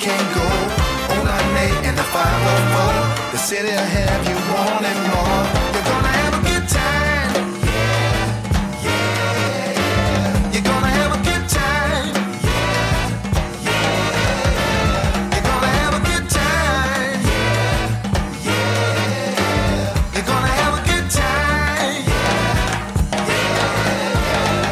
can't go. 098 and the 504. The city will have you wanting more. You're gonna have a good time. Yeah, yeah, yeah. You're gonna have a good time. Yeah, yeah. You're gonna have a good time. Yeah, yeah. You're gonna have a good time. Yeah, yeah.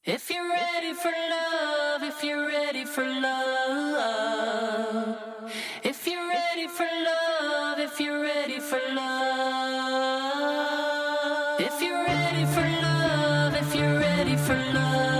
If you're ready for love, if you're ready for love, if you're ready for love, if you're ready for love, if you're ready for love, if you're ready for love.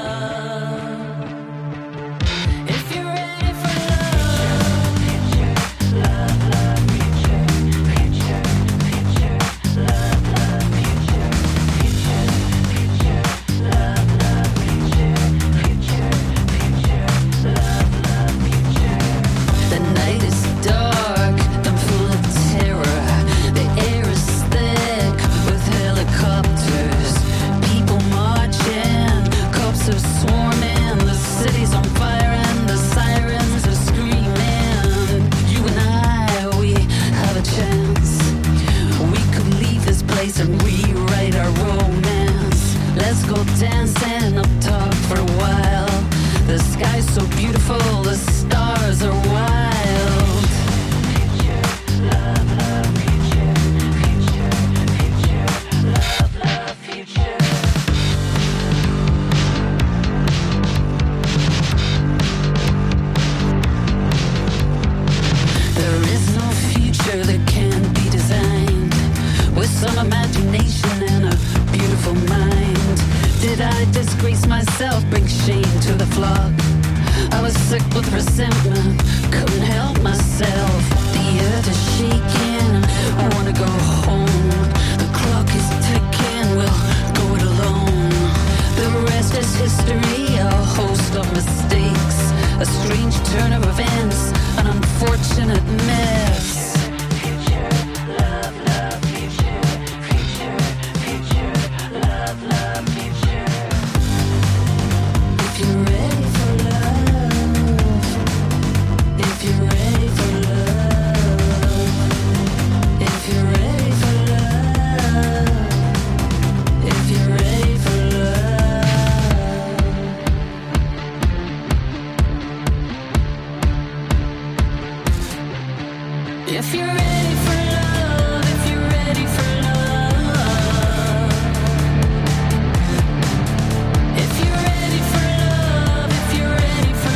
Dancing up top for a while. The sky's so beautiful, the stars are wild. Future, love, love, future, future, future, love, love, future. There is no future that can't be designed with some imagination and a beautiful mind. Did I disgrace myself, bring shame to the flock? I was sick with resentment, couldn't help myself. The earth is shaking, I wanna go home. The clock is ticking, we'll go it alone. The rest is history, a host of mistakes, a strange turn of events, an unfortunate mess. Future, love, love, future, future, future, love, love, future. If you're ready for love, if you're ready for love, if you're ready for love, if you're ready for love. If you're ready for love, if you're ready for love, if you're ready for love, if you're ready for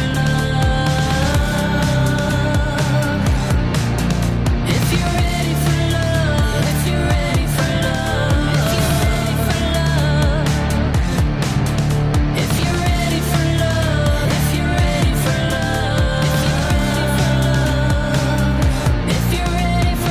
love, if you're ready for love, if you're ready for love, if you're ready for love, if you're ready for love, if you're ready for love, if you're ready for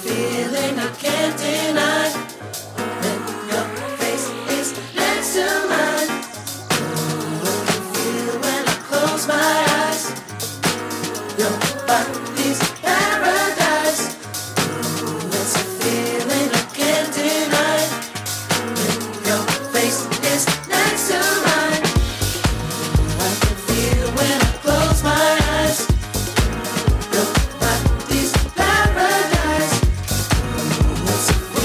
feeling I can't deny. When your face is next to mine, I can feel when I close my eyes. Your body's paradise. That's a feeling I can't deny. When your face is next to mine, I can feel when I close my eyes. Your body's paradise. That's a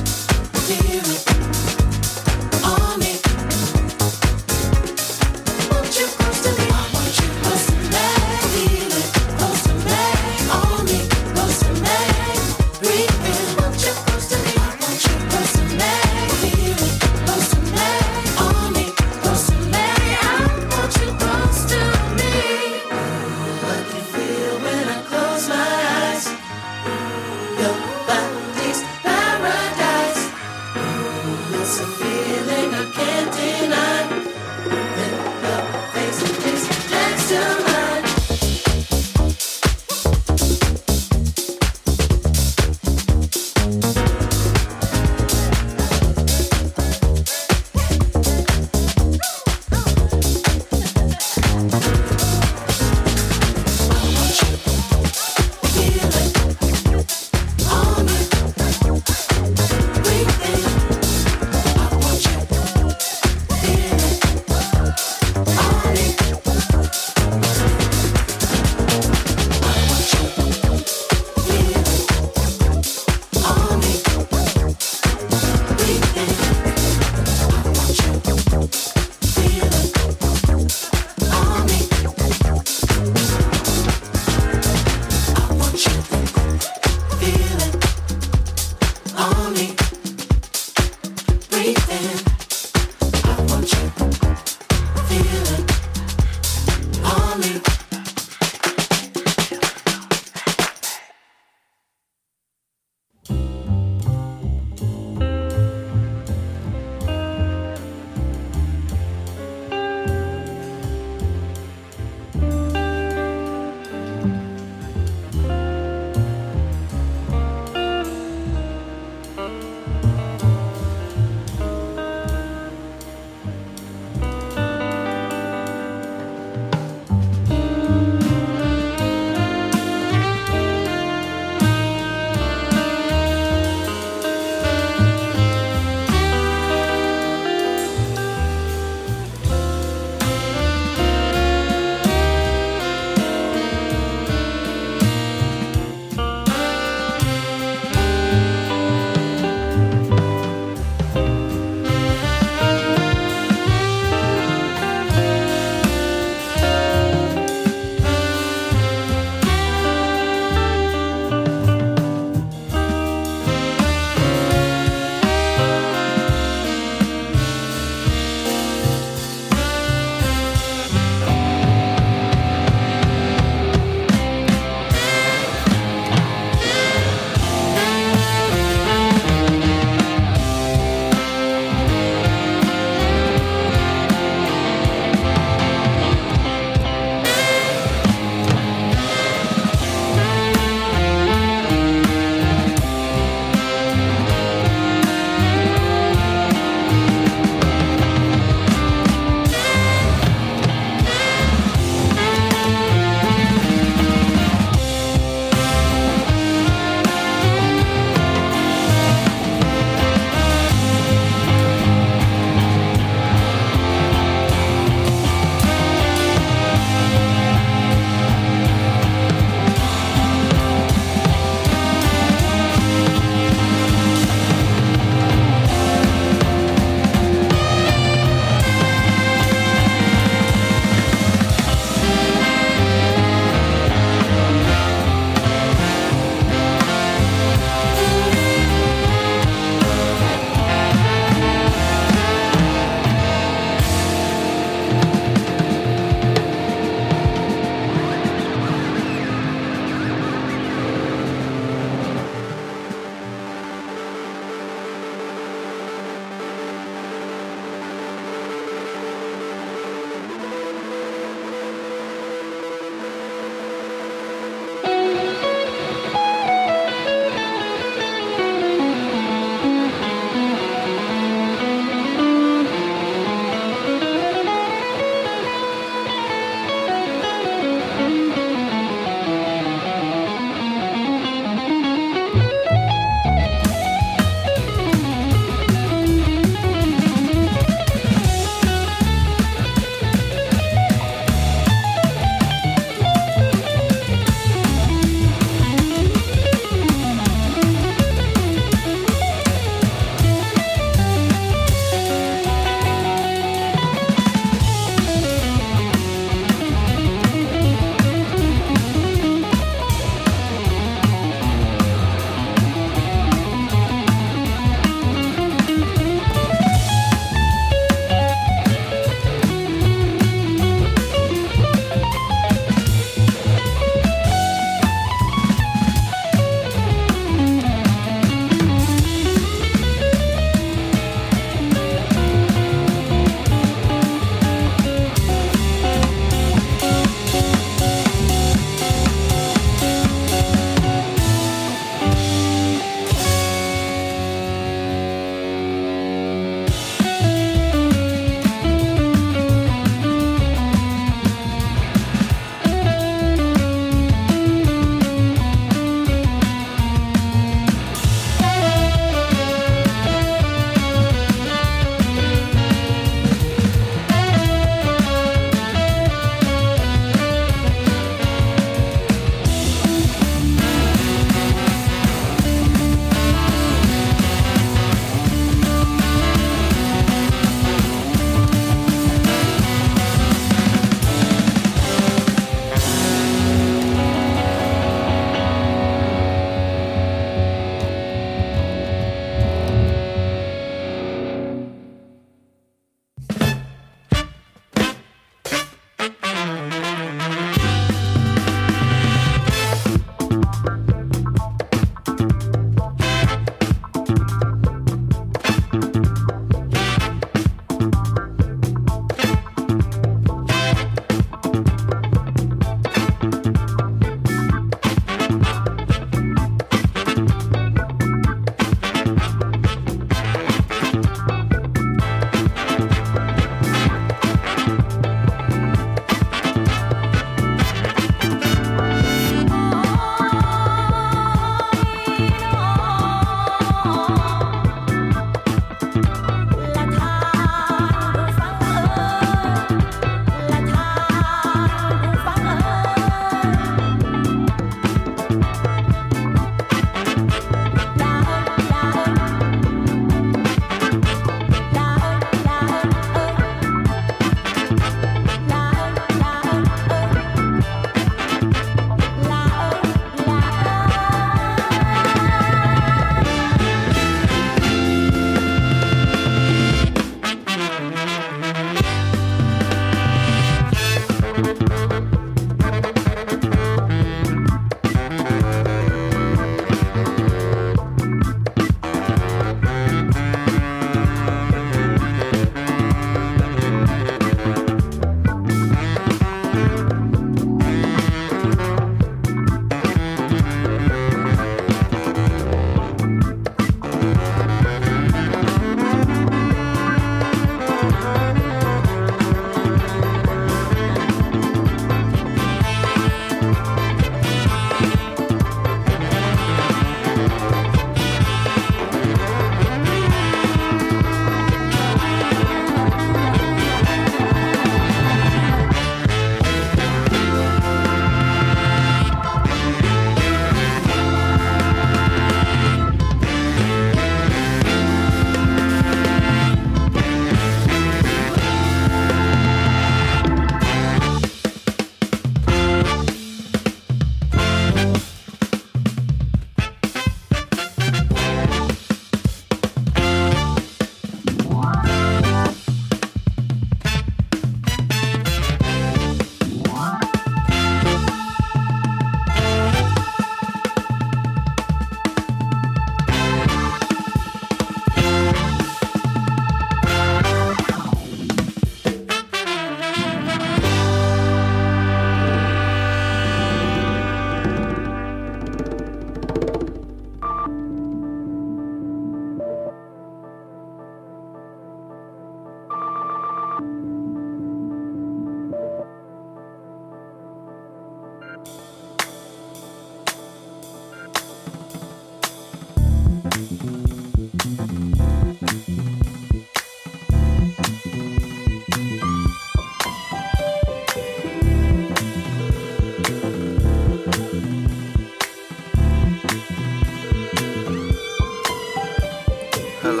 Hello.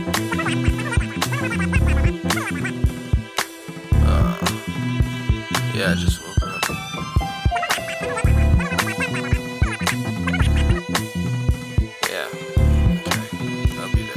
Yeah, I just woke up. Yeah, okay, I'll be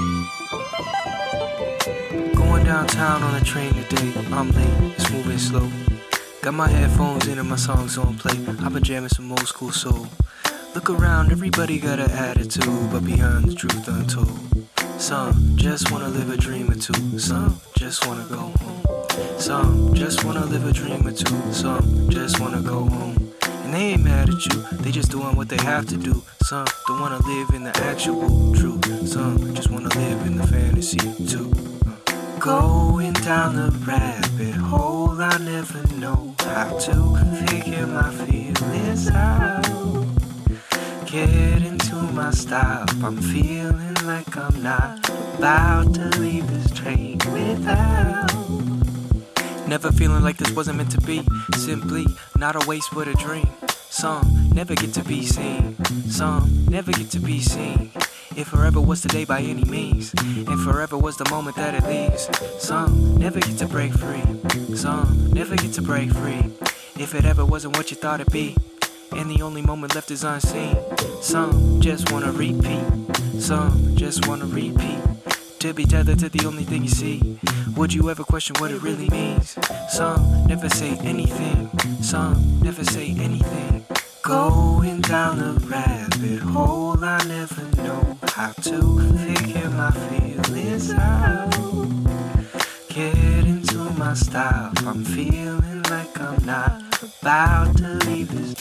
there. Going downtown on a train today. I'm late, it's moving slow. Got my headphones in and my songs on play. I've been jamming some old school soul. Look around, everybody got an attitude, but behind the truth untold. Some just wanna live a dream or two. Some just wanna go home. Some just wanna live a dream or two. Some just wanna go home. And they ain't mad at you, they just doing what they have to do. Some don't wanna live in the actual truth. Some just wanna live in the fantasy too. Going down the rabbit hole, I never know how to figure my feelings out. Get into my stop, I'm feeling like I'm not about to leave this train without. Never feeling like this wasn't meant to be. Simply not a waste but a dream. Some never get to be seen. Some never get to be seen. If forever was today by any means, and forever was the moment that it leaves. Some never get to break free. Some never get to break free. If it ever wasn't what you thought it'd be, and the only moment left is unseen. Some just wanna repeat. Some just wanna repeat. To be tethered to the only thing you see. Would you ever question what it really means? Some never say anything. Some never say anything. Going down the rabbit hole, I never know how to figure my feelings out. Get into my style, I'm feeling like I'm not about to leave this.